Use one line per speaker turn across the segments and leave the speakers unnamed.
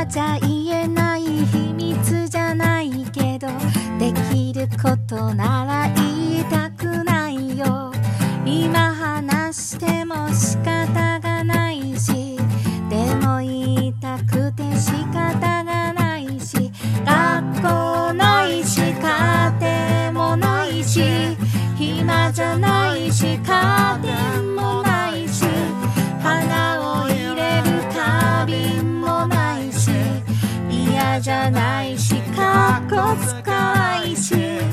じゃ言えない秘密じゃないけど、できることなら言いたくないよ。今話しても仕方がないし、でも言いたくて仕方がないし、学校ないし家庭もないし、暇じゃないし家電もないし、花を入れる花瓶もないし、嫌じゃないしかっこつかないし、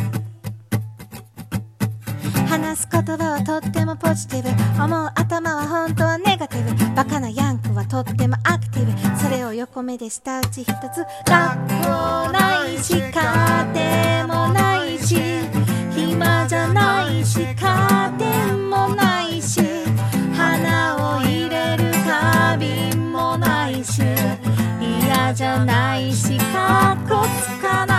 話す言葉はとってもポジティブ、思う頭は本当はネガティブ、バカなヤンクはとってもアクティブ、それを横目で舌打ち一つ。学校ないし家庭もないし、暇じゃないし家電もないし、花を入れる花瓶もないし、嫌じゃないしかっこつかない